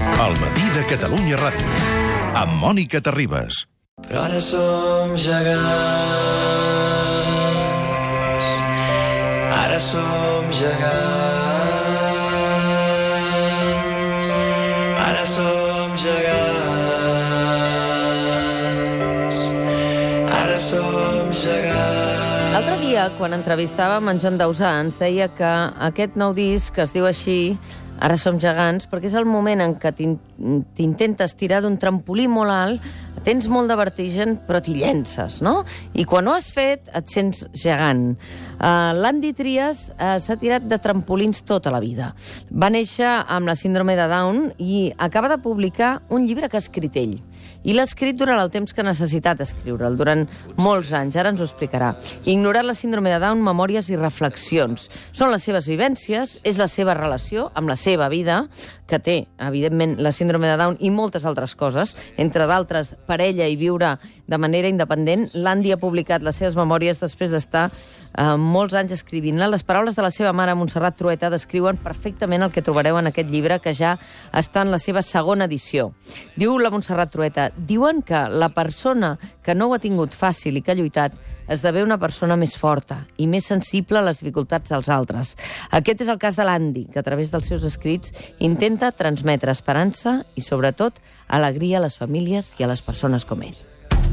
El matí de Catalunya Ràdio, amb Mònica Terribas. Però ara som gegants, ara som gegants, ara som gegants, ara som gegants. L'altre dia, quan entrevistàvem en Joan Dausà, ens deia que aquest nou disc es diu així, Ara som gegants, perquè és el moment en què t'intentes tirar d'un trampolí molt alt, tens molt de vertigen, però t'hi llences, no? I quan ho has fet, et sents gegant. L'Andy Trias s'ha tirat de trampolins tota la vida. Va néixer amb la síndrome de Down i acaba de publicar un llibre que ha escrit ell. I l'ha escrit durant el temps que ha necessitat escriure'l, durant molts anys, ara ens ho explicarà. Ignorar la síndrome de Down, memòries i reflexions. Són les seves vivències, és la seva relació amb la seva vida, que té, evidentment, la síndrome de Down i moltes altres coses, entre d'altres, parella i viure de manera independent. L'Andy ha publicat les seves memòries després d'estar molts anys escrivint-la. Les paraules de la seva mare, Montserrat Trueta, descriuen perfectament el que trobareu en aquest llibre, que ja està en la seva segona edició. Diu la Montserrat Trueta: diuen que la persona que no ho ha tingut fàcil i que ha lluitat esdevé una persona més forta i més sensible a les dificultats dels altres. Aquest és el cas de l'Andy, que a través dels seus escrits intenta transmetre esperança i, sobretot, alegria a les famílies i a les persones com ell.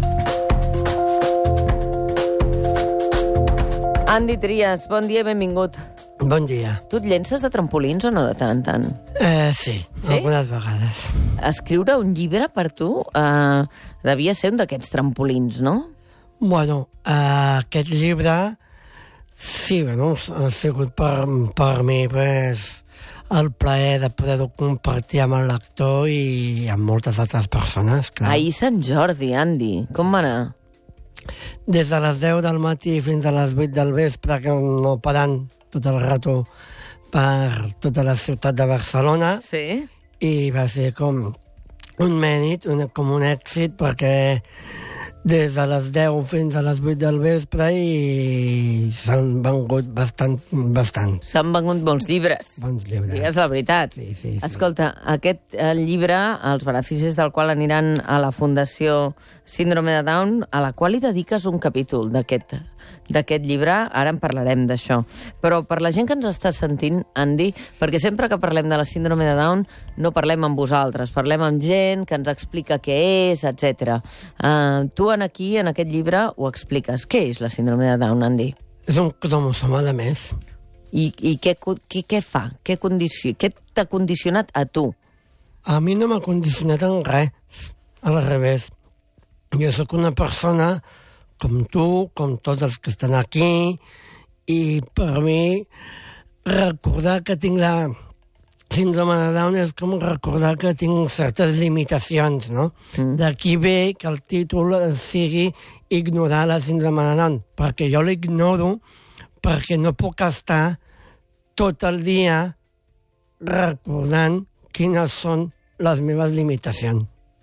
Andy Trias, bon dia i benvingut. Bon dia. Tu et llences de trampolins o no, de tant en tant? Sí, algunes vegades. Escriure un llibre per tu devia ser un d'aquests trampolins, no? Bueno, aquest llibre, sí, bueno, ha sigut per mi pues, el plaer de poder-ho compartir amb el lector i amb moltes altres persones, clar. Ahir Sant Jordi, Andy, com va anar? Des de les 10 del matí fins a les 8 del vespre, que no parant tot el rato per tota la ciutat de Barcelona. Sí? I va ser com un mèrit, com un èxit, perquè des de les 10 fins a les 8 del vespre i s'han vengut bastant. S'han vengut molts llibres. Bons llibres. Digues la veritat. Sí. Escolta, aquest llibre, els beneficis del qual aniran a la Fundació Síndrome de Down, a la qual hi dediques un capítol d'aquest llibre, ara en parlarem d'això. Però per la gent que ens està sentint, Andy, perquè sempre que parlem de la síndrome de Down no parlem amb vosaltres, parlem amb gent que ens explica què és, etc. Tu aquí, en aquest llibre, ho expliques. Què és la síndrome de Down, Andy? És un cromosoma de més. I què fa? Què t'ha condicionat a tu? A mi no m'ha condicionat en res. Al revés. Jo sóc una persona com tu, com tots els que estan aquí, i per mi recordar que tinc la síndrome de Down és com recordar que tinc certes limitacions, no? D'aquí ve que el títol sigui ignorar la síndrome de Down, perquè jo l'ignoro perquè no puc estar tot el dia recordant quines són les meves limitacions.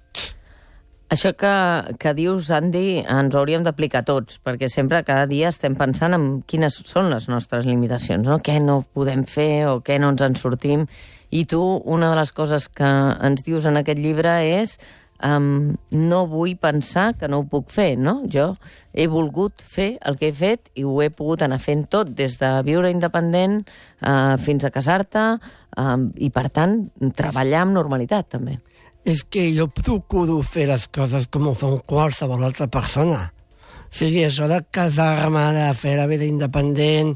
Això que dius, Andy, ens ho hauríem d'aplicar tots, perquè sempre, cada dia, estem pensant en quines són les nostres limitacions, no? Què no podem fer o què no ens en sortim. I tu, una de les coses que ens dius en aquest llibre és no vull pensar que no ho puc fer, no? Jo he volgut fer el que he fet i ho he pogut anar fent tot, des de viure independent fins a casar-te i, per tant, treballar amb normalitat, també. És que jo procuro fer les coses com ho fa qualsevol altra persona. O sigui, això de casar-me, de fer la vida independent,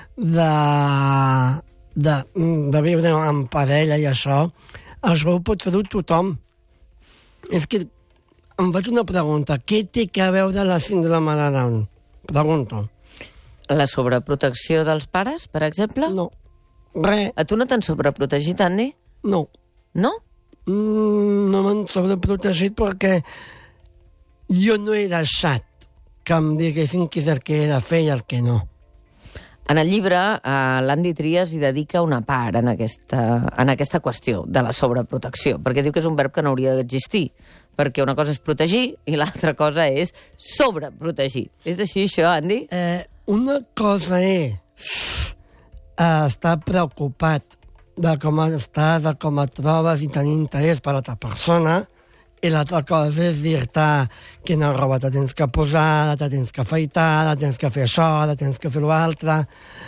de viure en parella i això ho pot fer-ho tothom. És que em faig una pregunta. Què té a veure la síndrome de Down? Pregunto. La sobreprotecció dels pares, per exemple? No. Res. A tu no t'han sobreprotegit, Andy? No. No? No m'han sobreprotegit perquè jo no he deixat que em diguessin què és el que he de fer i el que no. En el llibre, l'Andy Trias hi dedica una part en aquesta qüestió de la sobreprotecció, perquè diu que és un verb que no hauria d'existir, perquè una cosa és protegir i l'altra cosa és sobreprotegir. És així, això, Andy? Una cosa és estar preocupat de com estàs, de com et trobes i tenir interès per l'altra persona, i l'altra cosa és dir-te quina roba te tens que posar, te tens que afaitar, te tens que fer això, te tens que fer l'altre.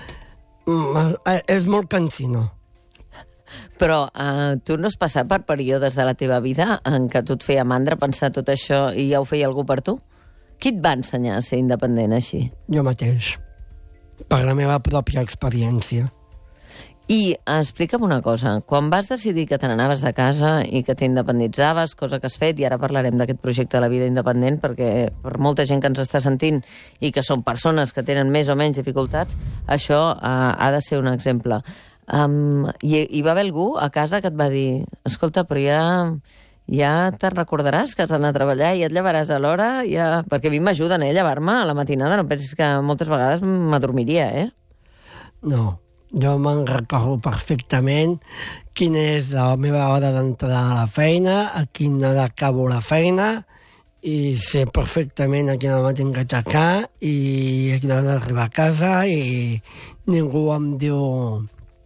És molt cansino. Però tu no has passat per períodes de la teva vida en què tu et feia mandra pensar tot això i ja ho feia algú per tu? Qui et va ensenyar a ser independent així? Jo mateix, per la meva pròpia experiència. I explica'm una cosa, quan vas decidir que te n'anaves de casa i que t'independitzaves, cosa que has fet, i ara parlarem d'aquest projecte de la vida independent, perquè per molta gent que ens està sentint i que són persones que tenen més o menys dificultats, això ha de ser un exemple. Hi va haver algú a casa que et va dir escolta, però ja te'n recordaràs que has d'anar a treballar i et llevaràs a l'hora, perquè a mi m'ajuden a llevar-me a la matinada, no pensis que moltes vegades m'adormiria, No. Jo me'n recordo perfectament quina és la meva hora d'entrar a la feina, a quina hora acabo la feina, i sé perfectament a quina hora m'he d'aixecar i a quina hora d'arribar a casa, i ningú em diu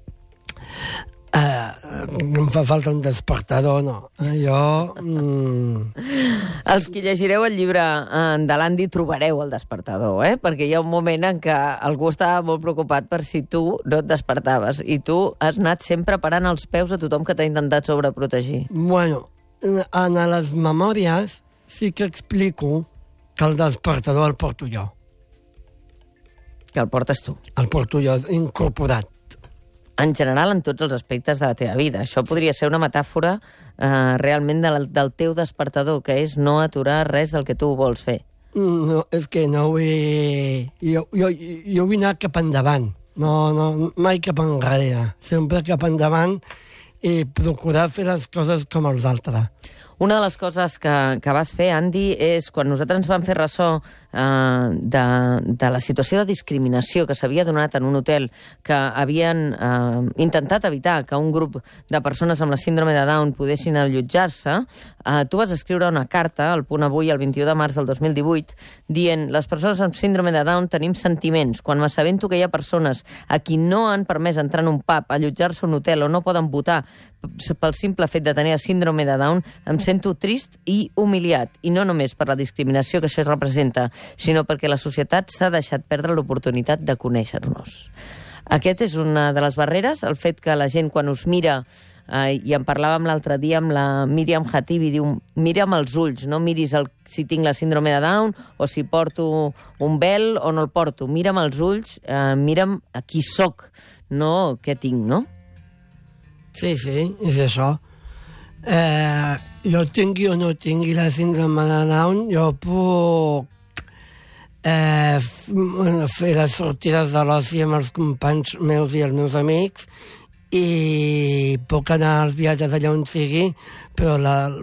em fa falta un despertador, no. Els que llegireu el llibre de l'Andy trobareu el despertador, perquè hi ha un moment en què algú estava molt preocupat per si tu no et despertaves i tu has anat sempre parant els peus a tothom que t'ha intentat sobreprotegir. Bueno, en les memòries sí que explico que el despertador el porto jo. Que el portes tu. El porto jo incorporat. En general, en tots els aspectes de la teva vida. Això podria ser una metàfora realment del teu despertador, que és no aturar res del que tu vols fer. No, és que no vull... Jo vull anar cap endavant, no, mai cap enrere. Sempre cap endavant i procurar fer les coses com els altres. Una de les coses que vas fer, Andy, és quan nosaltres ens vam fer ressò de la situació de discriminació que s'havia donat en un hotel que havien intentat evitar que un grup de persones amb la síndrome de Down poguessin allotjar-se, tu vas escriure una carta al Punt Avui el 21 de març del 2018 dient les persones amb síndrome de Down tenim sentiments. Quan m'assabento que hi ha persones a qui no han permès entrar en un pub, allotjar-se a un hotel o no poden votar pel simple fet de tenir la síndrome de Down, em sento trist i humiliat. I no només per la discriminació que això representa, sinó perquè la societat s'ha deixat perdre l'oportunitat de conèixer-nos. Aquest és una de les barreres, el fet que la gent quan us mira, i en parlàvem l'altre dia amb la Míriam Hatibi, diu, mira'm els ulls, no miris si tinc la síndrome de Down o si porto un vel o no el porto. Mira'm els ulls, mira'm a qui soc, no què tinc, no? Sí, és això. Jo tingui o no tingui la síndrome de Down, jo puc fer les sortides de l'oci amb els companys meus i els meus amics i puc anar als viatges allà on sigui, però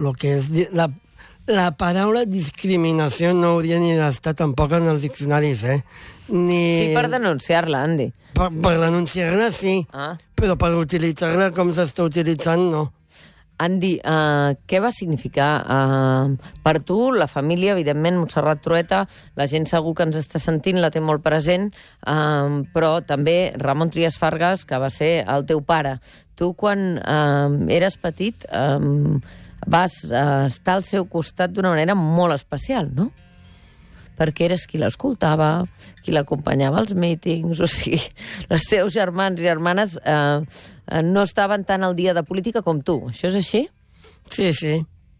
la paraula discriminació no hauria ni d'estar tampoc en els diccionaris, Sí, per denunciar-la, Andy. Per denunciar-la, sí, però per utilitzar-la com s'està utilitzant, no. Andy, què va significar per tu, la família, evidentment, Montserrat Trueta, la gent segur que ens està sentint, la té molt present, però també Ramon Trias Fargas, que va ser el teu pare. Tu, quan eres petit, vas estar al seu costat d'una manera molt especial, no? Perquè eres qui l'escoltava, qui l'acompanyava als mítings, o sigui, els teus germans i germanes no estaven tan al dia de política com tu. Això és així? Sí.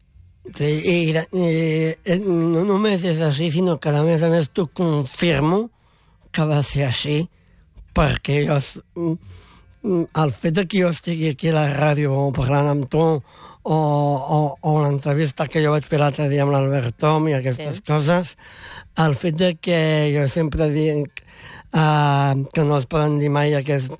I no només és així, sinó que a més t'ho confirmo que va ser així, perquè el fet que jo estigui aquí a la ràdio parlant amb tu o l'entrevista que jo vaig fer l'altre dia amb l'Albert Tom i aquestes coses, el fet que jo sempre dic que no es poden dir mai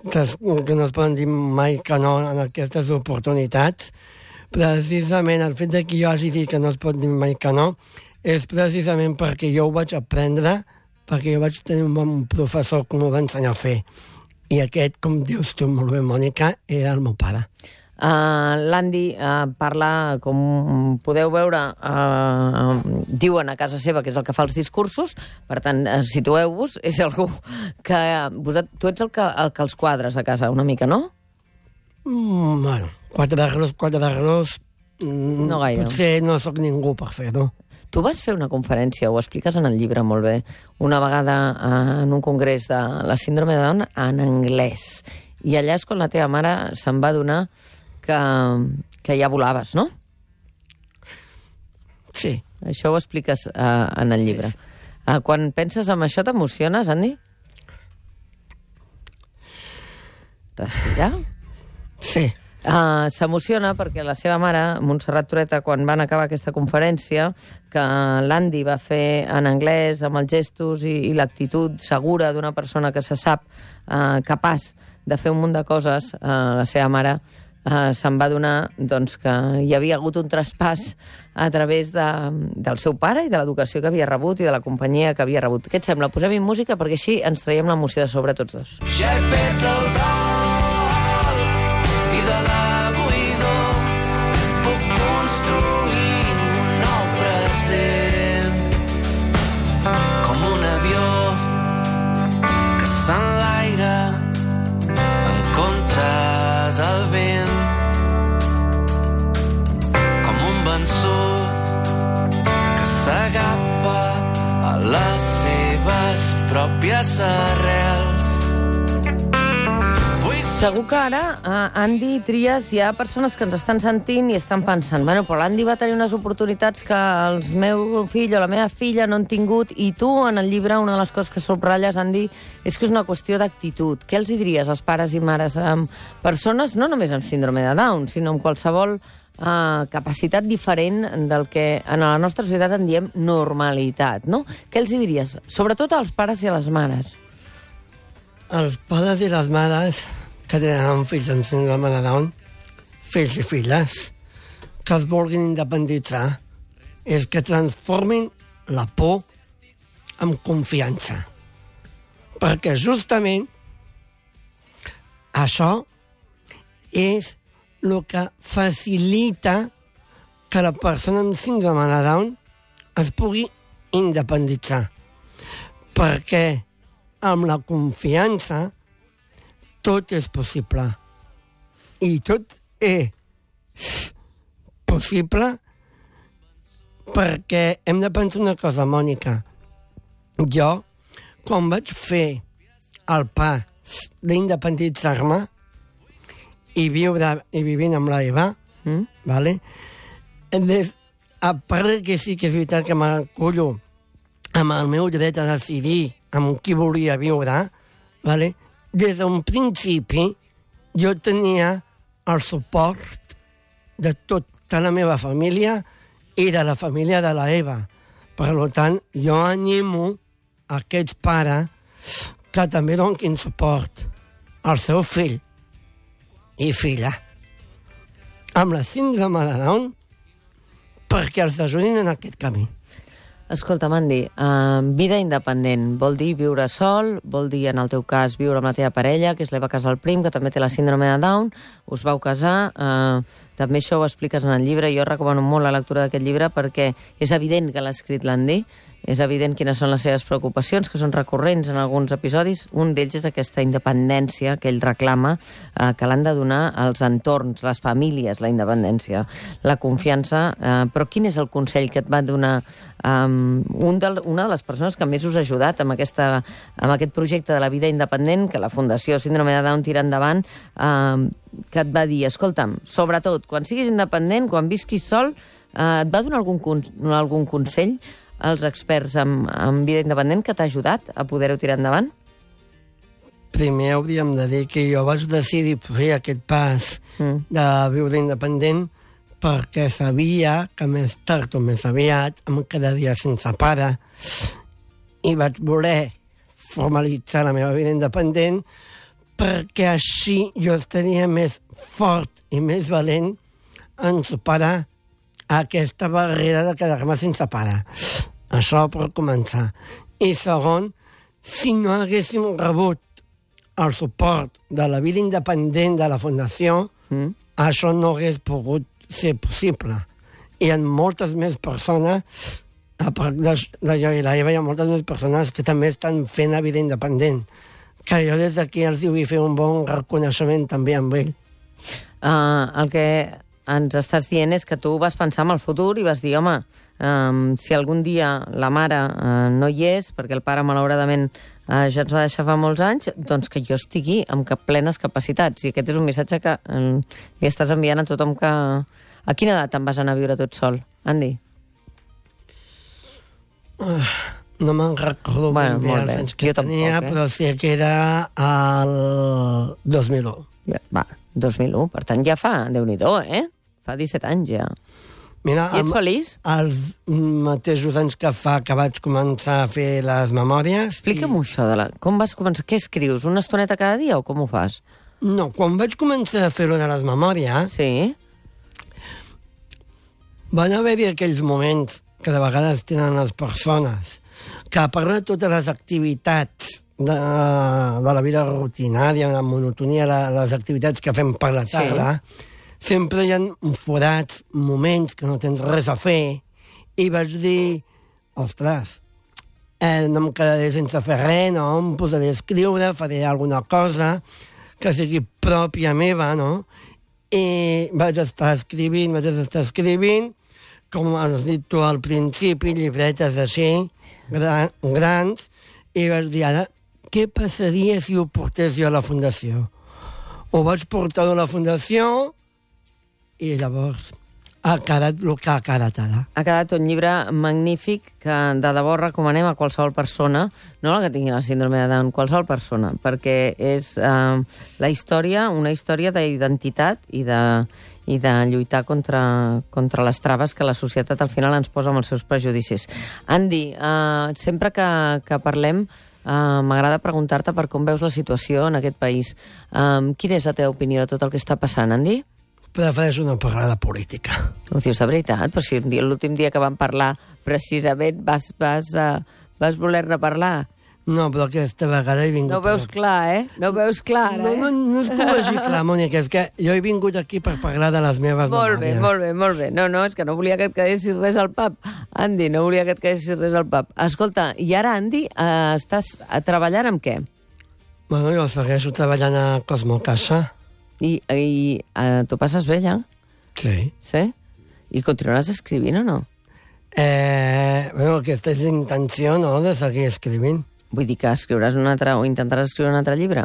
que no en aquestes oportunitats, precisament el fet que jo hagi dit que no es pot dir mai que no és precisament perquè jo ho vaig aprendre, perquè jo vaig tenir un bon professor que m'ho va ensenyar a fer. I aquest, com dius tu molt bé, Mònica, era el meu pare. L'Andy parla, com podeu veure, diuen a casa seva que és el que fa els discursos, per tant, situeu-vos, és algú que... Tu ets el que els quadres a casa una mica, no? Bueno, quatre vernos... No gaire. Potser no sóc ningú per fer-ho. Tu vas fer una conferència, ho expliques en el llibre molt bé, una vegada en un congrés de la síndrome de Down en anglès. I allà és quan la teva mare se'n va adonar que ja volaves, no? Sí. Això ho expliques en el llibre. Quan penses en això, t'emociones, Andy? Respirar? Sí. S'emociona perquè la seva mare, Montserrat Tureta, quan van acabar aquesta conferència, que l'Andy va fer en anglès, amb els gestos i l'actitud segura d'una persona que se sap capaç de fer un munt de coses, la seva mare se'n va adonar doncs, que hi havia hagut un traspàs a través del seu pare i de l'educació que havia rebut i de la companyia que havia rebut. Què et sembla? Posem-hi música perquè així ens traiem l'emoció de sobre tots dos. Ja he fet el dol i de la buidor puc construir un nou present com un avió que s'enlaira en contra del vent com un vençut que s'agafa a les seves pròpies arrels. Segur que ara, Andy, Trias, hi ha persones que ens estan sentint i estan pensant, bueno, però l'Andy va tenir unes oportunitats que el meu fill o la meva filla no han tingut, i tu, en el llibre, una de les coses que subratlles, Andy, és que és una qüestió d'actitud. Què els hi diries als pares i mares amb persones, no només amb síndrome de Down, sinó amb qualsevol capacitat diferent del que en la nostra societat en diem normalitat, no? Què els hi diries? Sobretot als pares i a les mares. Els pares i les mares que tenen fills amb síndrome de Down, fills i filles, que es vulguin independitzar, és que transformin la por en confiança. Perquè justament això és el que facilita que la persona amb síndrome de Down es pugui independitzar. Perquè amb la confiança tot és possible. I tot és possible perquè hem de pensar una cosa, Mònica. Jo, quan vaig fer el pas d'independitzar-me i vivint amb la Eva, vale? A part que sí que és veritat que m'acullo amb el meu dret a decidir amb qui volia viure, vale? Des d'un principi jo tenia el suport de tota la meva família i de la família de la Eva. Per tant, jo animo aquests pares que també donin suport al seu fill i filla amb la síndrome de Down perquè els ajudin en aquest camí. Escolta, Andy, vida independent vol dir viure sol, vol dir, en el teu cas, viure amb la teva parella, que és l'Eva Casalprim, que també té la síndrome de Down, us vau casar, també això ho expliques en el llibre, jo recomano molt la lectura d'aquest llibre perquè és evident que l'ha escrit l'Andy, és evident quines són les seves preocupacions, que són recurrents en alguns episodis. Un d'ells és aquesta independència que ell reclama, que l'han de donar als entorns, les famílies, la independència, la confiança. Però quin és el consell que et va donar una de les persones que més us ha ajudat amb aquest projecte de la vida independent, que la Fundació Síndrome de Down tira endavant, que et va dir, escolta'm, sobretot, quan siguis independent, quan visquis sol, et va donar algun consell als experts en vida independent que t'ha ajudat a poder-ho tirar endavant? Primer hauríem de dir que jo vaig decidir fer aquest pas de viure independent perquè sabia que més tard o més aviat em quedaria sense pare i vaig voler formalitzar la meva vida independent perquè així jo estaria més fort i més valent en superar aquesta barrera de quedar-me sense pare. Això per començar. I segon, si no haguéssim rebut el suport de la vida independent de la Fundació, això no hagués pogut ser possible. Hi ha moltes més persones, a part de jo i la Eva, hi ha moltes més persones que també estan fent la vida independent. Que jo des d'aquí els vull fer un bon reconeixement també amb ell. El que ens estàs dient és que tu vas pensar en el futur i vas dir, home, si algun dia la mare no hi és, perquè el pare malauradament ja ens va deixar fa molts anys, doncs que jo estigui amb plenes capacitats. I aquest és un missatge que li estàs enviant a tothom que... A quina edat te'n vas anar a viure tot sol, Andy? No me'n recordo ben bé els anys que tenia, però sí que era el 2001. Va, 2001, per tant ja fa, Déu-n'hi-do, Fa 17 anys ja. Mira, I ets feliç? Els mateixos anys que fa que vaig començar a fer les memòries... Explica'm això, com vas començar? Què escrius? Una estoneta cada dia o com ho fas? No, quan vaig començar a fer-ho de les memòries... Sí? Van haver-hi aquells moments que de vegades tenen les persones que a part de totes les activitats de la vida rutinària, la monotonia, les activitats que fem per la tarda... Sí. Sempre hi ha forats, moments que no tens res a fer, i vaig dir, ostres, no em quedaré sense fer res, no? Em posaré a escriure, faré alguna cosa que sigui pròpia meva, no? I vaig estar escrivint, com has dit tu al principi, llibretes així, grans, i vaig dir, ara, què passaria si ho portés jo a la Fundació? Ho vaig portar a la Fundació... I llavors ha quedat el que ha quedat ara. Ha quedat un llibre magnífic que de debò recomanem a qualsevol persona, no la que tingui la síndrome de Down, qualsevol persona, perquè és la història, una història d'identitat i de lluitar contra les traves que la societat al final ens posa amb els seus prejudicis. Andy, sempre que parlem m'agrada preguntar-te per com veus la situació en aquest país. Quina és la teva opinió de tot el que està passant, Andy? Prefereixo no parlar de política. Ho dius de veritat? Però si l'últim dia que vam parlar precisament vas voler-ne parlar. No, però aquesta vegada he vingut... No ho veus clar, No ho veus clar, No és que ho vegi clar, Mònica, és que jo he vingut aquí per parlar de les meves memòries. Molt bé. No, és que no volia que et quedessis res al pap. Andy, no volia que et quedessis res al pap. Escolta, i ara, Andy, estàs treballant amb què? Bueno, jo segueixo treballant a Cosmo Caixa. I t'ho passes bé, ja? Sí. Sí? I continuaràs escrivint o no? Bueno, aquesta és l'intenció, no?, de seguir escrivint. Vull dir que escriuràs un altre, o intentaràs escriure un altre llibre?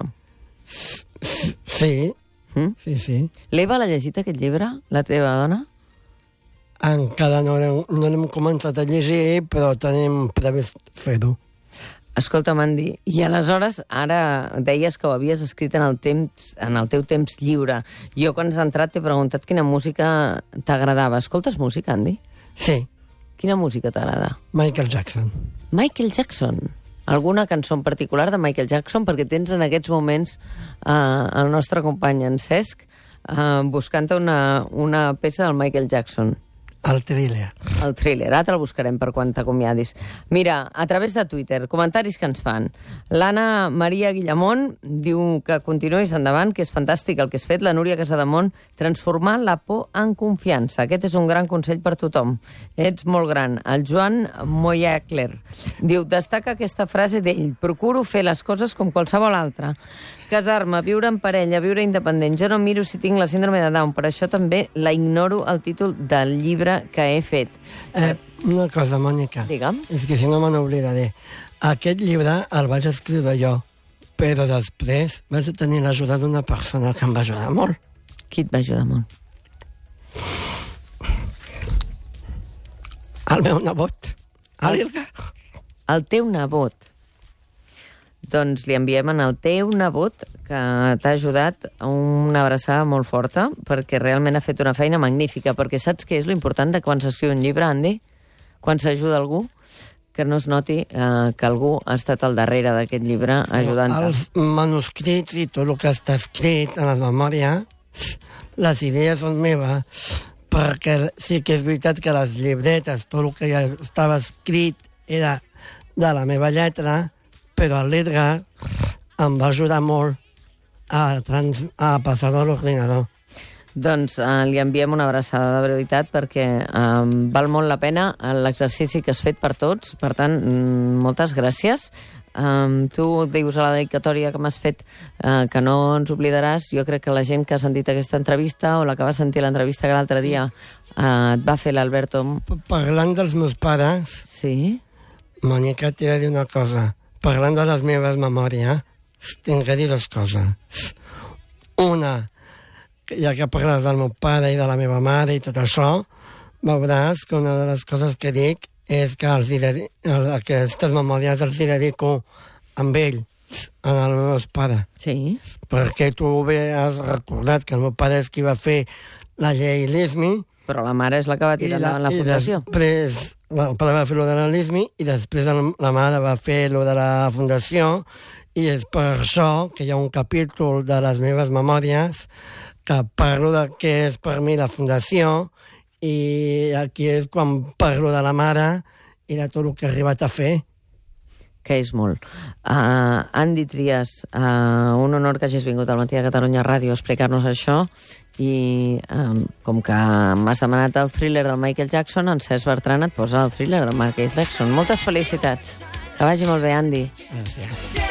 Sí. Sí. L'Eva l'ha llegit, aquest llibre, la teva dona? Encara no l'hem començat a llegir, però tenim previst fer-ho. Escolta, Andy, i aleshores ara deies que ho havies escrit en el teu temps lliure. Jo, quan has entrat, t'he preguntat quina música t'agradava. Escoltes música, Andy? Sí. Quina música t'agrada? Michael Jackson. Michael Jackson? Alguna cançó en particular de Michael Jackson? Perquè tens en aquests moments el nostre company, en Cesc, buscant-te una peça del Michael Jackson. El Thriller. El Thriller, ara te'l buscarem per quan t'acomiadis. Mira, a través de Twitter, comentaris que ens fan. L'Anna Maria Guillamont diu que continuïs endavant, que és fantàstic el que has fet. La Núria Casademont, transformar la por en confiança. Aquest és un gran consell per tothom. Ets molt gran. El Joan Moyacler diu, destaca aquesta frase d'ell, procuro fer les coses com qualsevol altra. Casar-me, viure en parella, viure independent. Jo no miro si tinc la síndrome de Down, per això també la ignoro el títol del llibre que he fet. Una cosa, Mònica. Digue'm. És que si no me n'oblidaré. Aquest llibre el vaig escriure jo, però després vaig tenir l'ajuda d'una persona que em va ajudar molt. Qui et va ajudar molt? El meu nebot. El teu nebot. Doncs li enviem al teu nebot, que t'ha ajudat, una abraçada molt forta, perquè realment ha fet una feina magnífica, perquè saps què és l'important de quan s'escriu un llibre, Andy? Quan s'ajuda algú, que no es noti que algú ha estat al darrere d'aquest llibre ajudant-te. Els manuscrits i tot el que està escrit en les memòries, les idees són meves, perquè sí que és veritat que les llibretes, tot el que ja estava escrit era de la meva lletra, però l'Edgar em va ajudar molt a passar-ho a l'ordinador. Doncs li enviem una abraçada de veritat perquè val molt la pena l'exercici que has fet per tots. Per tant, moltes gràcies. Tu dius a la dedicatòria que m'has fet que no ens oblidaràs. Jo crec que la gent que ha sentit aquesta entrevista o la que va sentir l'entrevista que l'altre dia et va fer l'Alberto. Parlant dels meus pares, Sí? Mònica, t'he de dir una cosa. Parlant de les meves memòries, tinc que dir dues coses. Una, ja que parles del meu pare i de la meva mare i tot això, veuràs que una de les coses que dic és que aquestes memòries els hi dedico amb ell, als meus pares. Sí. Perquè tu bé has recordat que el meu pare és qui va fer la llei LISMI. Però la mare és la que va tirar endavant la fundació. I després el pare va fer lo de la LISMI i després la mare va fer lo de la fundació, i és per això que hi ha un capítol de les meves memòries que parlo de què és per mi la fundació, i aquí és quan parlo de la mare i de tot el que he arribat a fer. Que és molt. Andy Trias, un honor que hagis vingut al Matí de Catalunya Ràdio a explicar-nos això, i com que m'has demanat el Thriller del Michael Jackson, en Cesc Bertran et posa el Thriller del Michael Jackson. Moltes felicitats. Que vagi molt bé, Andy. Gràcies.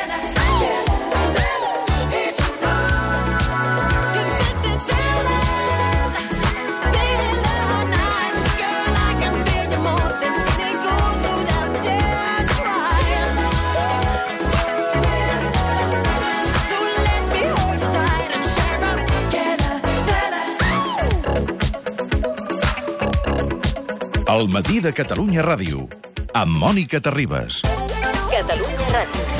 El Matí de Catalunya Ràdio, amb Mònica Terribas. Catalunya Ràdio.